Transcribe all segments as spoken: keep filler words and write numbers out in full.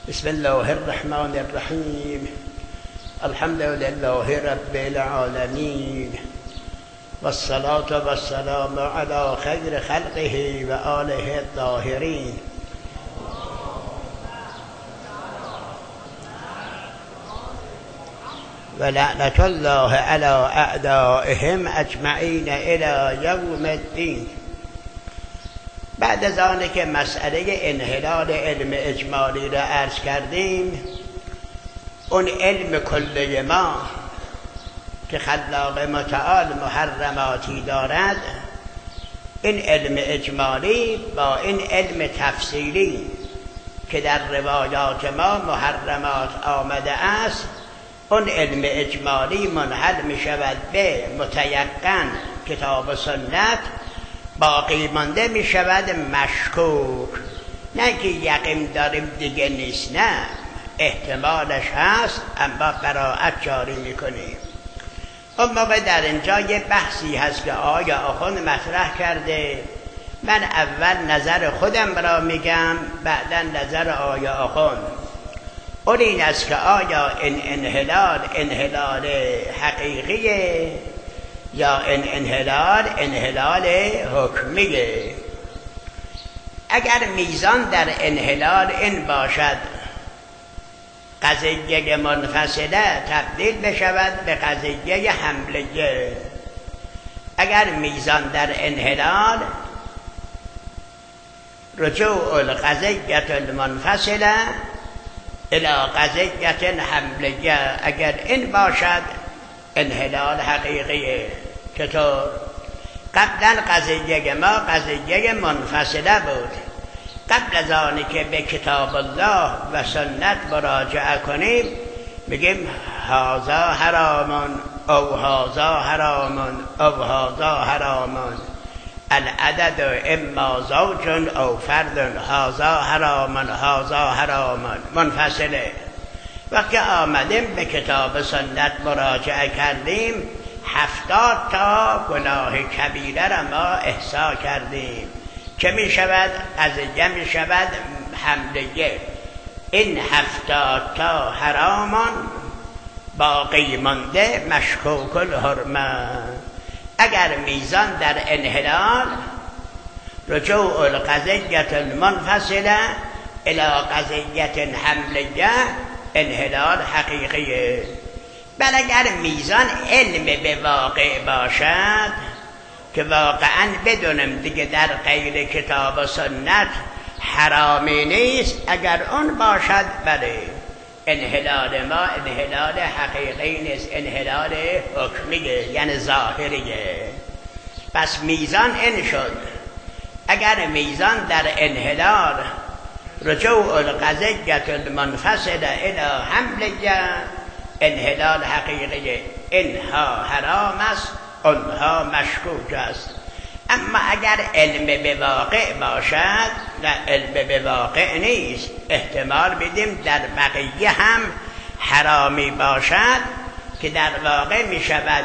بسم الله الرحمن الرحیم. الحمد لله رب العالمین و الصلاة و السلام علی خیر خلقه و آله الطاهرین. و لعنت الله علی اعدائهم اجمعین الی یوم الدین. بعد از آنه که مسئله انحلال علم اجمالی را عرض کردیم، اون علم کلی ما که خلاق متعال محرماتی دارد، این علم اجمالی با این علم تفصیلی که در روایات ما محرمات آمده است، اون علم اجمالی منحل می شود به متیقن کتاب و سنت، باقی مانده می شود مشکوک. نه که یقین داریم دیگه نیست، نه، احتمالش هست اما قرائت جاری می کنیم. اون موقع در اینجا یه بحثی هست که آیا آخوند مطرح کرده. من اول نظر خودم را میگم، بعدا نظر آیا آخوند. اون این است که آیا این انحلال انحلال حقیقیه یا این انحلال انحلال حکمیه. اگر میزان در انحلال این باشد قضیه منفصله تبدیل بشود به قضیه حمله. اگر میزان در انحلال رجوع القضیه المنفصله الى قضیه حمله، اگر این باشد انحلال حقیقیه. چطور؟ قبلا قضیه ما قضیه منفصله بود. قبل از آنی که به کتاب الله و سنت مراجعه کنیم میگیم هذا حرامون او هذا حرامون او هذا حرامون، العدد اما زوج او فرد، هذا حرامون هذا حرامون، منفصله. وقتی آمدیم به کتاب سنت مراجعه کردیم، هفتاد تا گناه کبیره را ما احصا کردیم که می شود قضیه می شود حمله. این هفتاد تا حرامان، باقی مانده مشکوک الحرمه. اگر میزان در انحلال رجوع القضیه المنفصله الى قضیه حمله، انحلال حقیقیه. بل اگر میزان علم به واقع باشد که واقعا بدونم دیگه در غیر کتاب و سنت حرامی نیست، اگر اون باشد بله انحلال ما انحلال حقیقی نیست، انحلال حکمیه، یعنی ظاهریه. پس میزان این شد. اگر میزان در انحلال رجوع القضیه المنفصله الى حمله، انحلال حقیقیه. اینها حرام است، اونها مشکوک است. اما اگر علم به واقع باشد، نه علم به واقع نیست، احتمال بدیم در بقیه هم حرامی باشد که در واقع می شود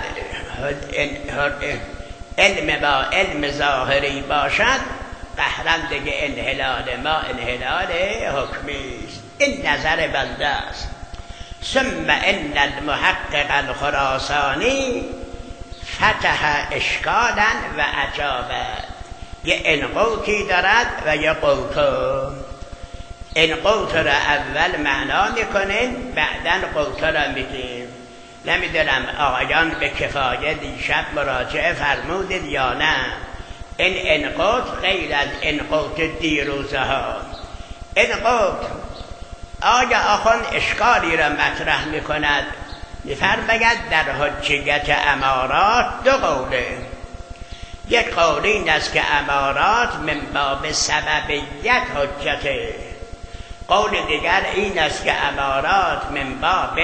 علم با علم ظاهری باشد، قهرن دیگه انحلال ما انحلال حکمی است. این نظر بنده است. ثم ان المحقق الخراسانی فتح اشکالا و عجابا. یه انقوتی دارد و یه قوتو. انقوت را اول معنا میکنیم، بعدا قوت را میگیم. نمیدونم آقایان به کفایه دیشب مراجعه فرمودید یا نه. این انقوت غیر از انقوت دیروزه ها. انقوت آیا آخوند اشکالی را مطرح میکند؟ میفرماید در حجیت امارات دو قوله. یک قول این است که امارات من باب سببیت حجته. قول دیگر این است که امارات من باب،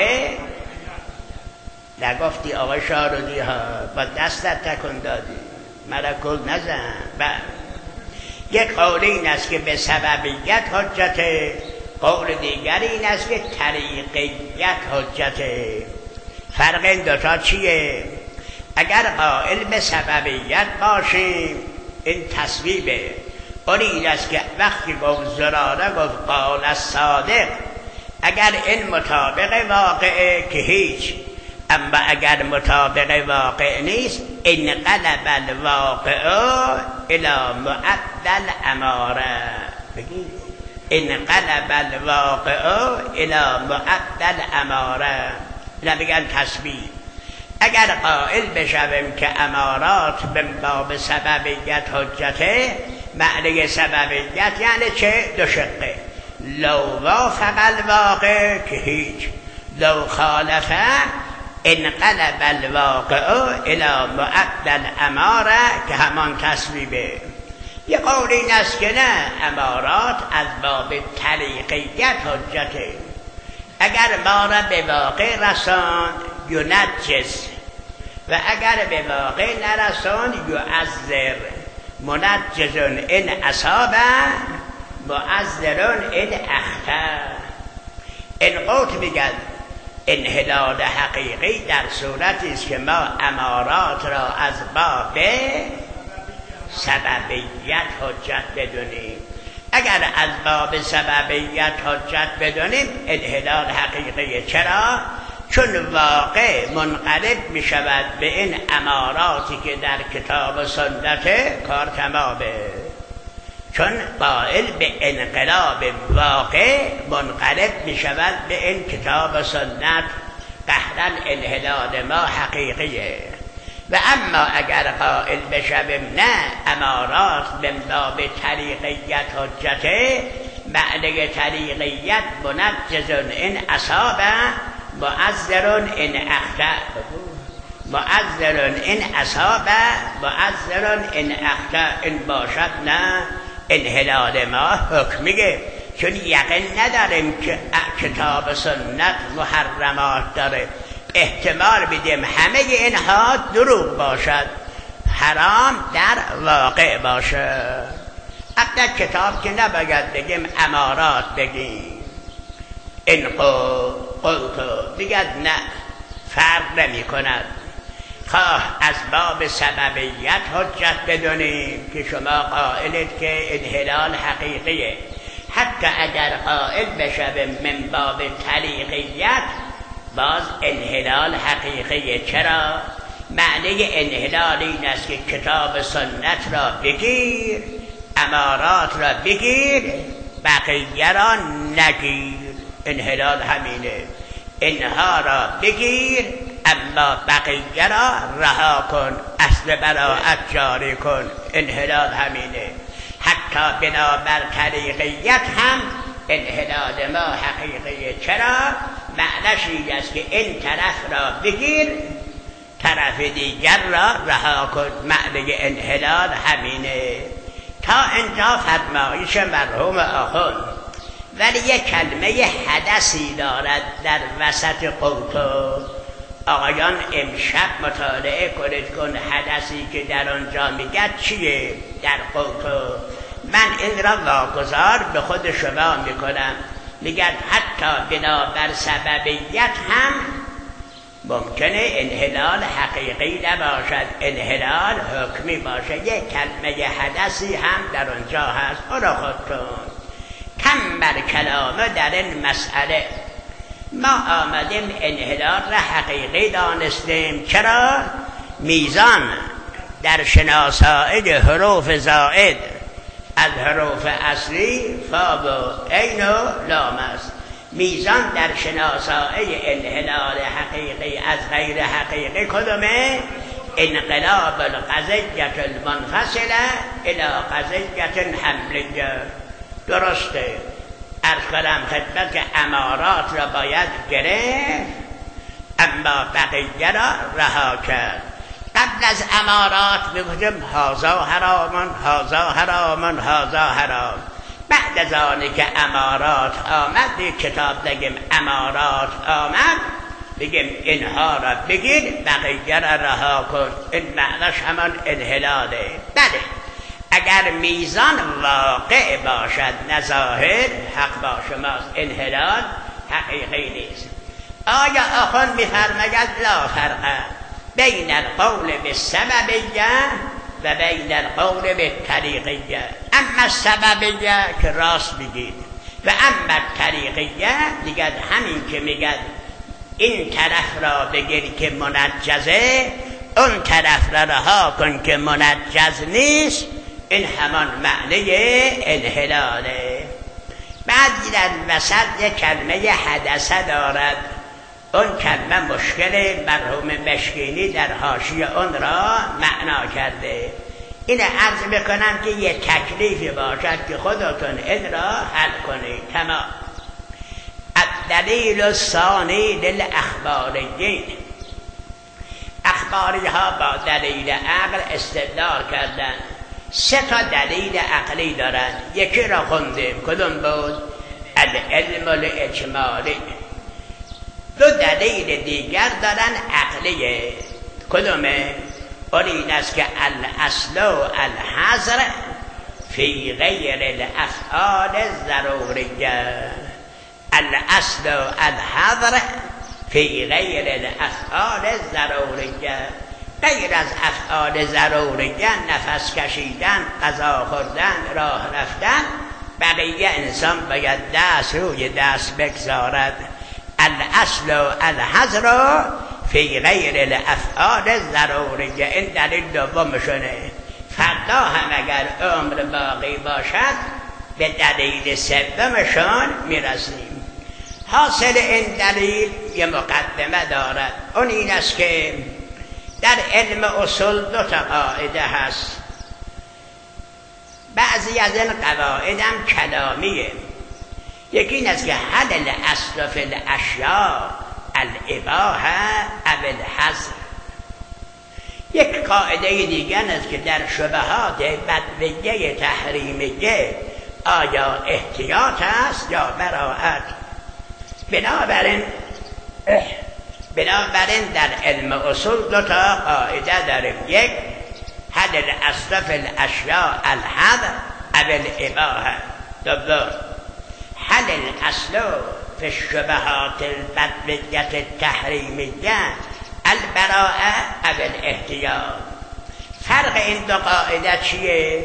نگفتی آقای شارودی ها، با دستت تکن دادی، مرا کل نزن. یک قول این است که به سببیت حجته، قول دیگر این است که طریقیت حجته. فرق این دوتا چیه؟ اگر قائل به سببیت باشیم این تصویبه. اون این است که وقتی گفت زراره گفت قال الصادق، اگر این مطابق واقعه که هیچ، اما اگر مطابق واقع نیست انقلب الواقع الى معدل اماره. بگید انقلب الواقع الى معدل اماره. اینا بگن تسبیح. اگر قائل بشویم که امارات به باب سببیت حجته، معنی سببیت یعنی چه؟ دو شقه. لو وافق الواقع که هیچ، لو خالفه انقلب الواقع الى معدل اماره که همان تصویبه. یه قول این است که نه، امارات از باب طریقیت حجته. اگر ما را به واقع رساند ینجس و اگر به واقع نرساند یعذر. منجزون این اصابه، معذرون این اخطا. این قوت میگن انحلال حقیقی در صورتی است که ما امارات را از باب سببیت حجت بدونیم. اگر از باب سببیت حجت بدونیم انحلال حقیقی. چرا؟ چون واقع منقلب می شود به این اماراتی که در کتاب و سنت کار تمامه. چون قائل به انقلاب واقع منقلب می شود به این کتاب و سنت، قهرن انحلال ما حقیقیه. و اما اگر قائل بشویم نه، امارات به باب طریقیت حجته، معنی طریقیت منجزون این اصابه، معذرون این اخطا. معذرون این اصابه، معذرون این اخطا. این باشد نه، انحلال ما حکمیه. چون یقین نداریم که کتاب سنت محرمات داره. احتمال بدیم همه اینها دروغ باشد، حرام در واقع باشد. اگر کتاب که نباید بگیم امارات بگیم. این قلتو دیگر نه، فرق نمی کند. خواه از باب سببیت حجت بدونیم که شما قائلید که انحلال حقیقیه، حتی اگر قائل بشویم من باب طریقیت باز انحلال حقیقیه. چرا؟ معنی انحلال این است که کتاب سنت را بگیر، امارات را بگیر، بقیه را نگیر. انحلال همینه. اینها را بگیر اما بقیه را رها کن، اصل براءت جاری کن. انحلال همینه. حتی بنابر طریقیت هم انحلال ما حقیقیه. چرا؟ معنیش این است که این طرف را بگیر، طرف دیگر را رها کن. معنی انحلال همینه. تا اینجا فرمایش مرحوم آخوند. ولی یک کلمه حدثی دارد در وسط قوتو. آقایان امشب مطالعه کنید کن حدثی که در آنجا میگد چیه در قوتو. من این را واگذار به خود شما میکنم. میگد حتی بنابر سببیت هم ممکنه انحلال حقیقی نباشد، انحلال حکمی باشه. یک کلمه حدثی هم در آنجا هست. اونو خودتون کم بر کلامه در این مسئله. ما آمدیم انحلال را حقیقی دانستیم. چرا؟ میزان در شناسایی حروف زائد از حروف اصلی فا و عین و لام است. میزان در شناسایی انحلال حقیقی از غیر حقیقی کدومه؟ انقلاب القضیة المنفصله الى قضیة حملیه. درسته. عرض کنم خدمت که امارات را باید گرفت اما بقیه را رها کرد. قبل از امارات میگویم هازا حرامن، هازا حرامن، هازا حرام. بعد از آنی که امارات آمد، یک کتاب بگیم امارات آمد، بگیم اینها را بگیر بقیه را رها کن. این معنیش همان انحلاله. بله اگر میزان واقع باشد نظاهر حق با شماست، انحلال حقیقی نیست. آیا آخوند میفرماید لا فرق بین القول بالسببیه و بین القول بالطریقیه. اما السببیه که راست بگید، و اما طریقیه دیگر همین که میگن این طرف را بگیر که منجزه، اون طرف را رها کن که منجز نیست، این همان معنی انحلاله. بعد در وسط یک کلمه حدثه دارد، اون کلمه مشکل مرحوم مشکینی در حاشیه اون را معنا کرده. این عرض بکنم که یه تکلیفی باشد که خودتون این را حل کنید. تمام. الدلیل الثانی للاخباریین، اخباری ها با دلیل عقل استدلال کردن. سه تا دلیل عقلی دارن، یکی را خوندیم، کدوم بود؟ العلم الاجمالی. دو دلیل دیگر دارن عقلیه، کدومه؟ اون این است که الاصل و الحظر فی غیر الافعال ضروریه. الاصل و الحظر فی غیر الافعال ضروریه، غیر از افعال ضروریه، نفس کشیدن، غذا خوردن، راه رفتن، بقیه انسان باید دست روی دست بگذارد. الاصل و الحظر فی غیر الافعال ضروریه، این دلیل دومشونه. فردا هم اگر عمر باقی باشد به دلیل سومشون میرسیم. حاصل این دلیل یه مقدمه دارد، اون این است که در علم اصول دو تا قاعده هست. بعضی از این قواعد هم کلامیه. یکی این است که هل الاصل فی الاشیاء الاباحه او الحظر. یک قاعده دیگر است که در شبهات بدویه تحریمیه آیا احتیاط است یا براءت. بنابراین بنابراین در علم اصول دو تا قاعده داریم، یک هل الاصل فی الاشیاء الحظر او الاباحه، دوم هل الاصل فی الشبهات البدویه التحریمیه البراءه او الاحتیاط. فرق این دو قاعده چیه؟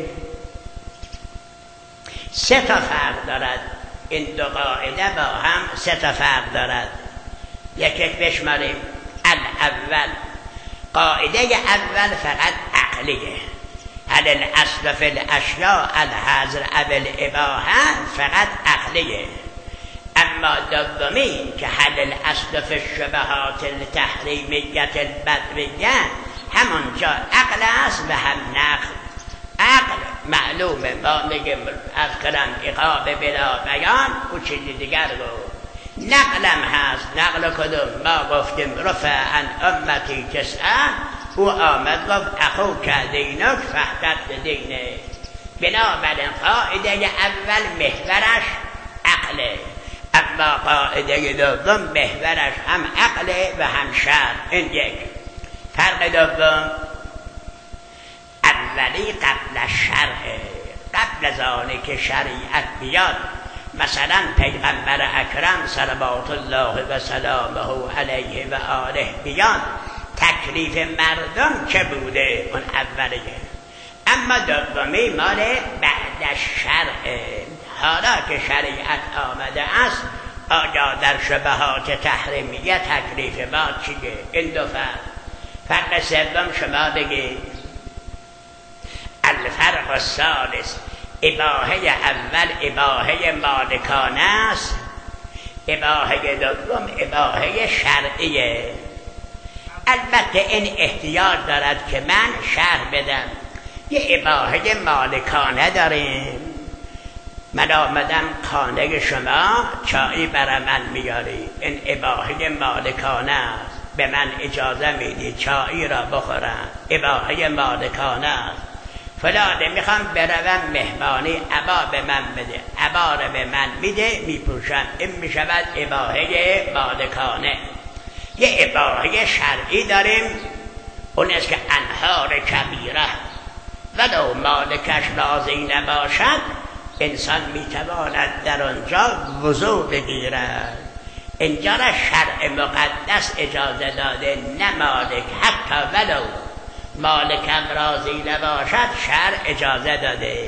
سه تا فرق دارد. این دو قاعده با هم سه تا فرق دارد. یک یک بشماریم. الاول، قاعده اول فقط عقلیه، هل الاصل فی الاشیاء الحظر او الاباحه، فقط عقلیه. اما دومی که هل الاصل فی الشبهات التحریمیه البدویه، همونجا عقل است و هم نقل. عقل معلومه، ما میگیم از کلم عقاب بلا بیان، او چیزی دیگر گفت. نقلم هست. نقل کدوم؟ ما گفتیم رفع عن امتی تسعه، او آمد گفت اخو که دینک فحدت دینه. بنابراین قاعده اول محورش عقله، اما قاعده دوم محورش هم عقله و هم شرع. این یک فرق. دوم، اولی قبل شرع، قبل از آنی که شریعت بیاد، مثلا پیغمبر اکرم صلوات الله و سلامه علیه و آله بیاد، تکلیف مردم چه بوده؟ اون اولیه. اما دومی مال بعد از شرع. حالا که شریعت آمده است، آیا در شبهات تحریمیه تکلیف ما چیه؟ این دو فرق. فرق سوم شما بگید. الفرق الثالث، اباحه اول اباحه مالکانه است، اباحه دوم اباحه شرعیه. البته این احتیاج دارد که من شرح بدم. یه اباحه مالکانه داریم، من آمدم خانه شما چایی برای من میاری، این اباحه مالکانه است، به من اجازه میدی چایی را بخورم، اباحه مالکانه است. فلانه میخوام بروم مهمانی، عبا به من بده، عبا را به من میده میپوشم، این میشود اباحه مالکانه. یه اباحه شرعی داریم، اون است که انهار کبیره ولو مالکش راضی نباشد، انسان میتواند در آنجا وضو بگیرد. اینجا را شرع مقدس اجازه داده، نه مالک. حتی ولو مالکم راضی نباشد شرع اجازه داده.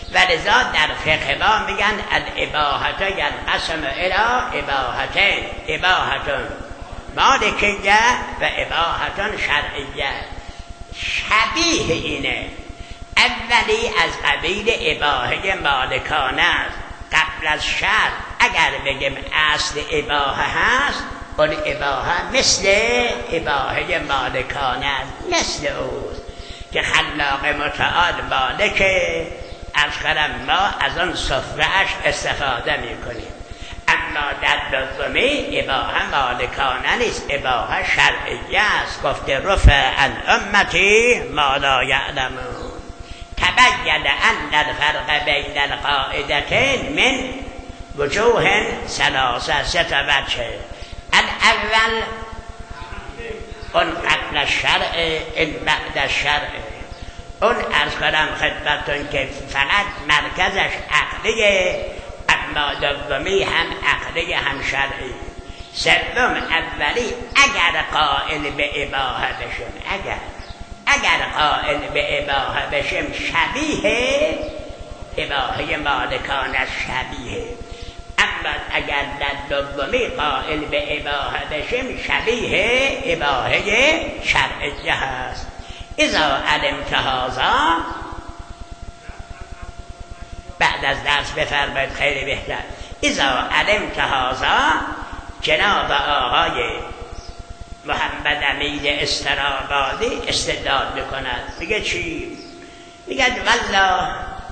ولذا در فقه ما میگن الاباحه ینقسم الی اباحتین، اباحتون مالکیه و اباحتون شرعیه. شبیه اینه، اولی از قبیل اباحه مالکانه است. قبل از شرع اگر بگیم اصل اباحه هست، اون اباحه مثل اباحه مالکانه است، مثل اوست که خلاق متعال مالکه. از خرم ما از آن صفرهش استفاده میکنیم، اما در دومی اباحه مالکانه نیست، اباحه شرعیه است. گفته رفع عن امتی ما لا یعلمون. تبین ان الفرق بین القاعدتین من وجوه ثلاثه، سه تا وجه. الاول اون قبل الشرع، این بعد الشرع. اون ارز کنم خدمتون که فقط مرکزش عقلیه، اما دومی هم عقلیه هم شرعی. سوم اولی اگر قائل به اباحه بشیم، اگر اگر قائل به اباحه بشیم شبیه اباحه مالکانه شبیه، اما اگر در دومی قائل به اباحه بشیم شبیه اباحه شرعیه هست. اذا علمت هذا، بعد از درس بفرمایید خیلی بهتر. اذا علمت هذا، جناب آقای محمد امین استرابادی استدلال میکند. میگه چی؟ میگه والله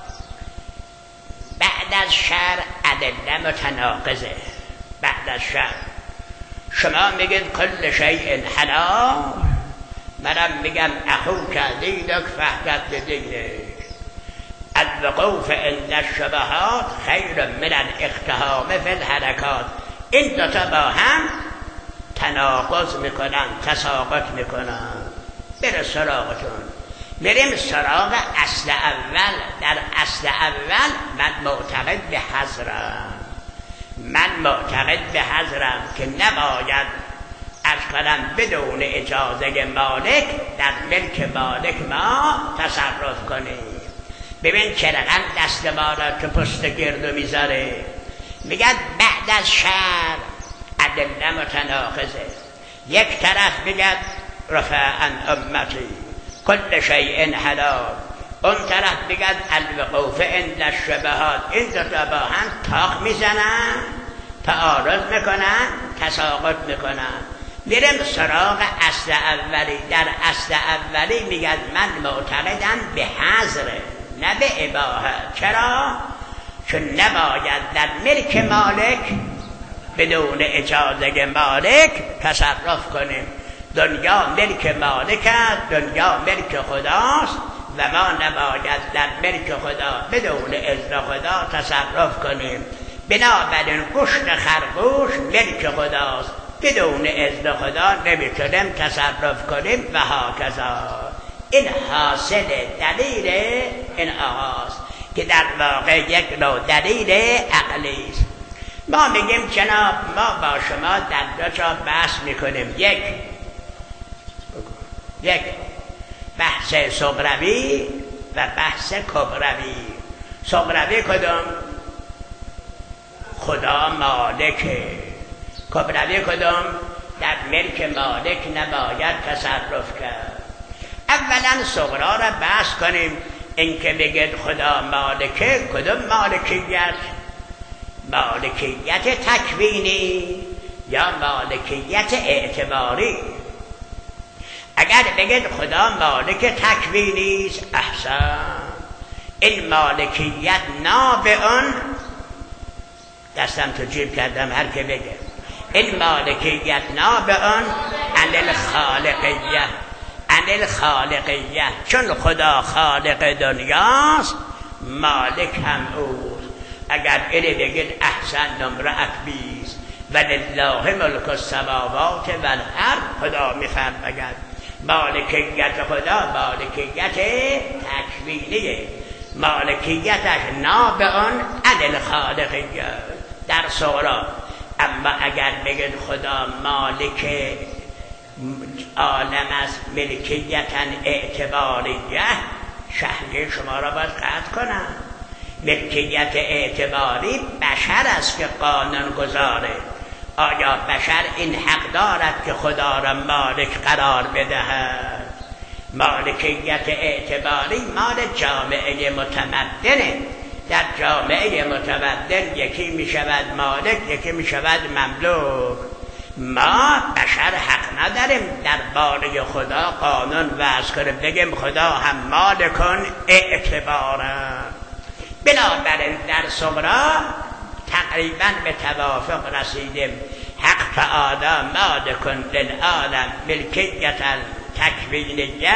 بعد از شرع ادله متناقضه. بعد از شرع شما میگید کل شیء حلال، منم میگم اخوک دینک فاحتط بدینک. الوقوف عند الشبهات خیر من الاقتحام فی الحرکات. این دوتا با هم تناقض میکنن، تساقط میکنن. بره سراغتون. بریم سراغ اصل اول. در اصل اول من معتقد به حظرم، من معتقد به حظرم که نباید از کنم بدون اجازه مالک در ملک مالک ما تصرف کنیم. ببین چه رقم دست ما را تو پشت گردو میذاره. میگن بعد از شرع ادله متناقضه. یک طرف میگه رفع عن امتی کل شیء حلال، اون طرف میگه الوقوف عند الشبهات. این دو تا با هم تاق میزنن، تعارض میکنن، تساقط میکنن. میرم سراغ اصل اولی. در اصل اولی میگه من معتقدم به حظره نه به اباحه. چرا؟ چون نباید در ملک مالک بدون اجازه مالک تصرف کنیم. دنیا ملک مالک است، دنیا ملک خداست و ما نباید در ملک خدا بدون اذن خدا تصرف کنیم. بنابراین گوشت خرگوش ملک خداست، بدون اذن خدا نمیتونیم تصرف کنیم و هاکذا. این حاصل دلیل این آغاز که در واقع یک نوع دلیل عقلی است. ما میگیم جناب ما با شما در دو جا بحث میکنیم. یک یک بحث صغروی و بحث کبروی. صغروی کدوم؟ خدا مالکه. کبروی کدوم؟ در ملک مالک نباید تصرف کرد. اولا صغرا را بحث کنیم. این که بگید خدا مالکه، کدوم مالکیت؟ مالکیت تکوینی یا مالکیت اعتباری؟ اگر بگید خدا مالک تکوینی است، احسن. این مالکیت نابعون، دستم تو جیب کردم هر که بگه، این مالکیت نابعون عن الخالقیه، عن الخالقیه. چون خدا خالق دنیاست مالک هم اوست. اگر اینه بگید احسن نمرأت بیست و لله ملک السماوات و الارض. خدا میفرماید مالکیت خدا مالکیت تکوینیه، مالکیتش نابعون عن الخالقیه در صغرا. اما اگر بگید خدا مالک عالم است ملکیتن اعتباریه، شهری شما را باید قطع کنم. ملکیت اعتباری بشر است که قانون گذاره. آیا بشر این حق دارد که خدا را مالک قرار بدهد؟ مالکیت اعتباری مال جامعه متمدنه. در جامعه متمدن یکی می شود مالک، یکی می شود مملوک. ما بشر حق نداریم در باره خدا قانون وضع کنیم بگیم خدا هم مالکن اعتبارم. بنابراین در صغرا تقریبا به توافق رسیدیم. حق تعالی مالکن للعالم ملکیت تکوینیه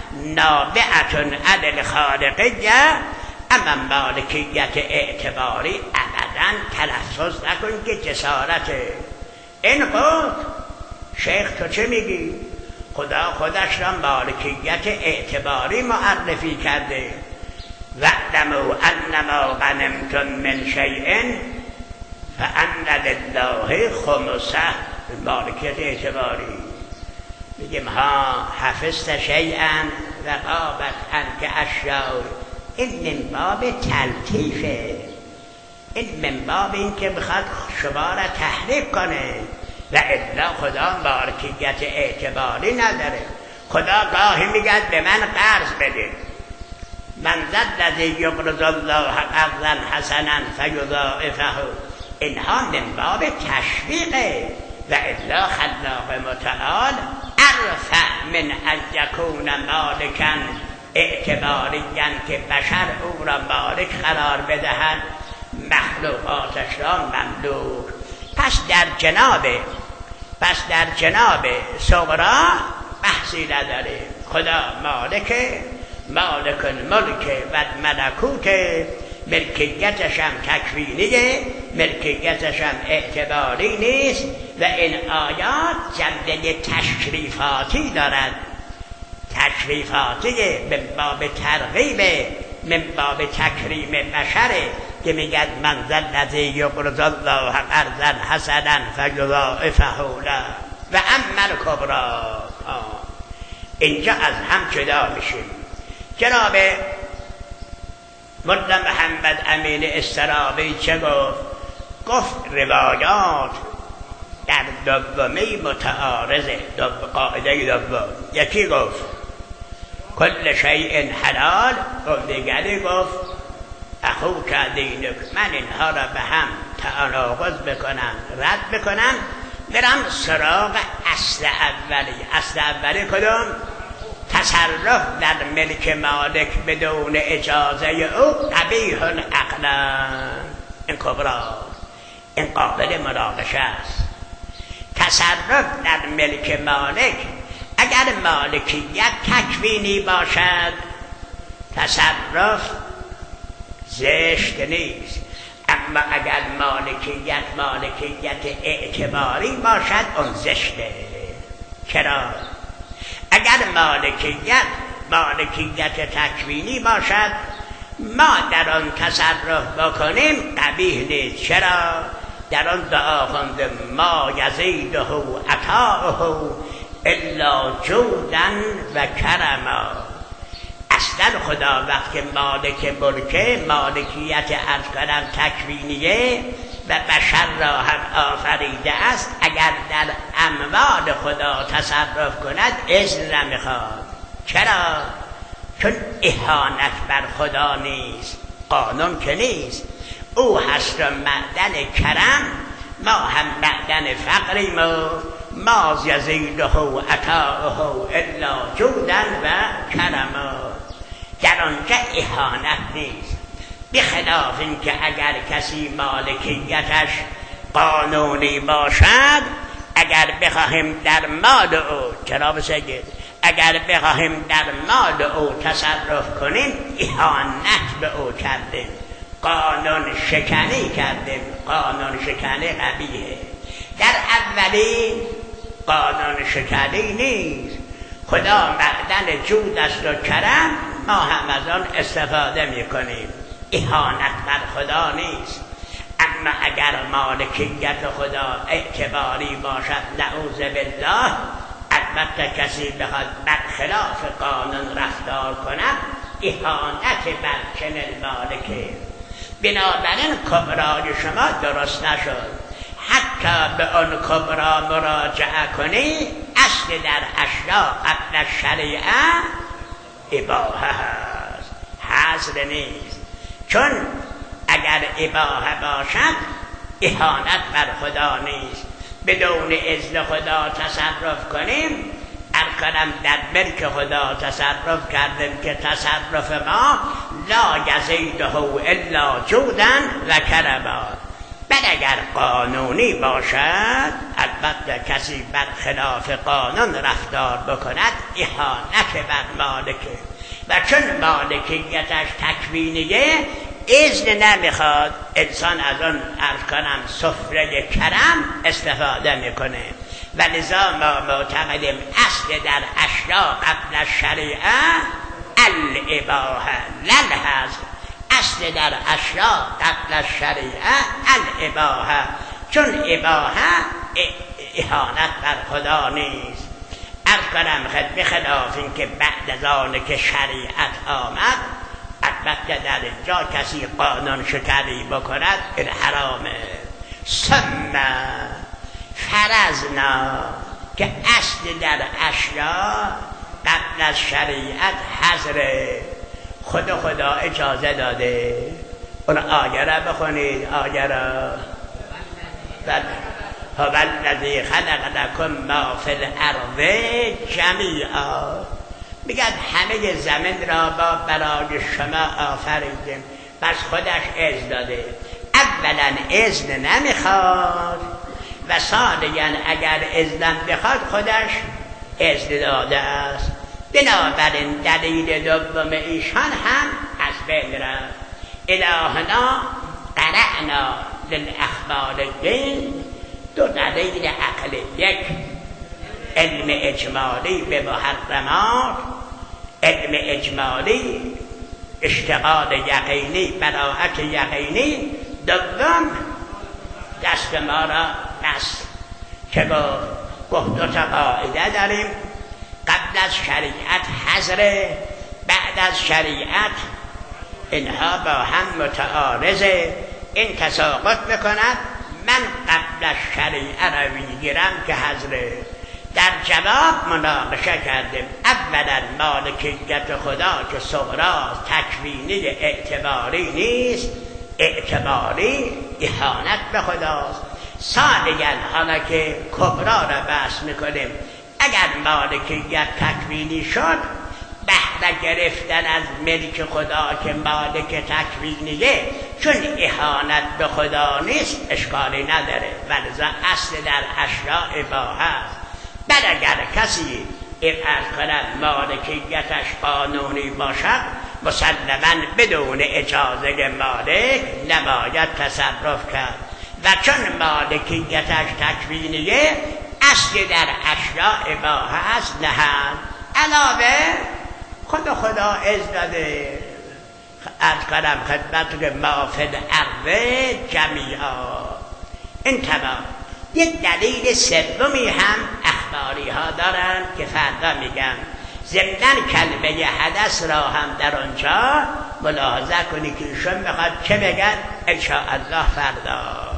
نابعتن عن الخالقیه، اما مالکیت اعتباری ابدا تلفظ نکن که جسارته. این خود شیخ تو چه میگی؟ خدا خودش را مالکیت اعتباری معرفی کرده. وَاعْلَمُوا أَنَّمَا غَنِمْتُم مِّن شَيْءٍ فَأَنَّ لِلَّهِ خُمُسَهُ. مالکیت اعتباری میگیم ها حفظت شیئا و غابت عنک اشیاء. این من باب تلطیفه، این من باب این که بخواد شما را تحریک کنه، و الا خدا مالکیت اعتباری نداره. خدا گاهی میگه به من قرض بده، من ذا الذی یقرض الله قرضا حسنا فیضاعفه. اینها من باب تشویقه، و الا خلاق متعال ارفع من ان یکون مالکا اعتباریا که بشر او را مالک قرار بدهد، مخلوقاتش را مملوک. پس در جناب پس در جناب صغرا بحثی نداره. خدا مالک مالک الملک و ملکوت، ملکیتش هم تکوینیه، ملکیتش هم اعتباری نیست. و این آیات جنبه تشریفاتی دارد، تشریفاتیه، من باب ترغیب، من باب تکریم بشره که میگد من ذا الذی یقرض الله قرضا حسنا فیضاعفه له و اما الکبری. اینجا از هم جدا میشیم. جناب ملا محمد امین استرابی چه گفت؟ گفت روایات در دومی متعارضه. دو قاعده دوم یکی گفت کل شیء حلال، و دیگری گفت اخوک دینک. من اینها را به هم تناقض بکنم، رد بکنم، برم سراغ اصل اولی. اصل اولی کدوم؟ تصرف در ملک مالک بدون اجازه او قبیح عقلا. این کبرا، این قابل مناقشه است. تصرف در ملک مالک اگر مالکیت تکوینی باشد تصرف زشت نیست، اما اگر مالکیت مالکیت اعتباری باشد اون زشته. چرا؟ اگر مالکیت مالکیت تکوینی باشد ما در آن تصرف بکنیم قبیح نیست. چرا؟ در آن دعا خونده ما یزیده عطاؤه الا جودا و کرما. اصلا خدا وقتی مالک ملکه، مالکیت عرض کنم تکوینیه و بشر را هم آفریده است، اگر در اموال خدا تصرف کند اذن نمیخواد. چرا؟ چون اهانت بر خدا نیست، قانون که نیست. او هست معدن کرم، ما هم معدن فقریم و ما یزیده عطاؤه الا جودا و کرما. در آنجا اهانت نیست، بخلاف این که اگر کسی مالکیتش قانونی باشد، اگر بخواهیم در مال او، جناب سید، اگر بخواهیم در مال او تصرف کنیم اهانت به او کردیم، قانون شکنی کردیم. قانون شکنی قبیحه. در اولی قانون شکنی نیست. خدا معدن جود است و کرم، ما هم از آن استفاده میکنیم. اهانت بر خدا نیست. اما اگر مالکیت خدا اعتباری باشد نعوذ بالله، البته کسی بخواد برخلاف قانون رفتار کند اهانت بر چنین مالکه. بنابراین کبرای شما درست نشد. حتی به آن کبرا مراجعه کنی، اصل در اشیا قبل شریعه اباحه هست، حظر نیست. چون اگر اباحه باشد اهانت بر خدا نیست. بدون اذن خدا تصرف کنیم، ارکنم در ملک خدا تصرف کردیم که تصرف ما لا یزیده الا جودن و کرما. بل اگر قانونی باشد، البته کسی بر خلاف قانون رفتار بکند اهانت بر مالکه، و چون مالکیتش تکوینیه اذن نمیخواد، انسان از اون ارکانم سفره کرم استفاده میکنه. و لذا ما معتقدیم اصل در اشیا قبل شریعه الاباحه للحظ. اصل در اشیا قبل شریعه الاباحه، چون اباحه اهانت بر خدا نیست. ارکنم خد بخلاف این که بعد از آن که شریعت آمد، البته در جا کسی قانون شکنی بکند این حرامه. ثم فرضنا، که اصل در اشیا قبل از شریعت حظره. خدا خدا اجازه داده. اون آیه را بخونید، آیه را. هو الذی خلق لکم ما فی الارض جمیعا، میگن همه زمین را با برای شما آفریدیم. پس خودش اذن داده. اولا اذن نمیخواد و ثانیا اگر اذن بخواد خودش اذن داده است. بنابراین دلیل دوم ایشان هم از بین رفت. الهنا قرأنا للاخبار الدین، دو دلیل عقل. یک علم اجمالی به محرمات، علم اجمالی اشتغال یقینی، براءت یقینی. دوم دست ما را بست که گفت دو تا قاعده داریم. قبل از شریعت حظره، بعد از شریعت اینها با هم متعارضه. این تساقط میکند. من قبل از شریعه را میگیرم که حظره. در جواب مناقشه کردیم. اولا مالکیت خدا که صغرا تکوینی اعتباری نیست، اعتباری اهانت به خداست. ثانیا حالا که کبرا را بحث میکنیم، اگر مالکیت تکوینی شد، بهره گرفتن از ملک خدا که مالک تکوینیه، چون اهانت به خدا نیست اشکالی نداره. ولذا اصل در اشیا اباحه است. بل اگر کسی افعال کند مالکیتش قانونی باشد، مسلماً بدون اجازه مالک نباید تصرف کرد. و چون مالکیتش تکوینیه، اصل در اشیا اباحه است. نهان علاوه خدا خدا اذن داده. از کنم خدمت که ما فی الارض جمیعا. این تمام. یک دلیل سومی هم اخباری ها دارن که فردا میگم. ضمناً کلمه حدث را هم در آنجا ملاحظه کنی که ایشون میخواد چه بگن، ان شاء الله فردا.